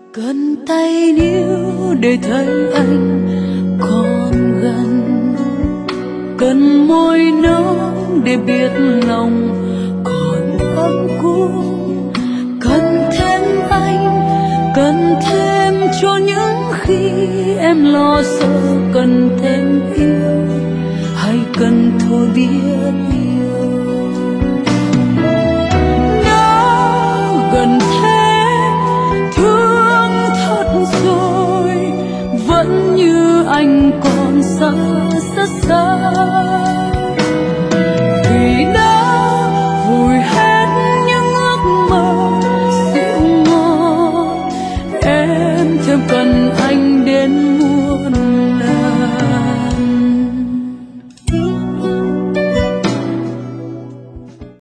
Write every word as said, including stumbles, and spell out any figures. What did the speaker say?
cần tay níu để thấy anh còn gần, cần môi nóng để biết lòng còn ấm cúng, cần thêm anh, cần thêm cho những khi em lo sợ, cần thêm yêu hay cần thôi biết yêu. Đã gần thế thương thật rồi, vẫn như anh còn xa rất xa.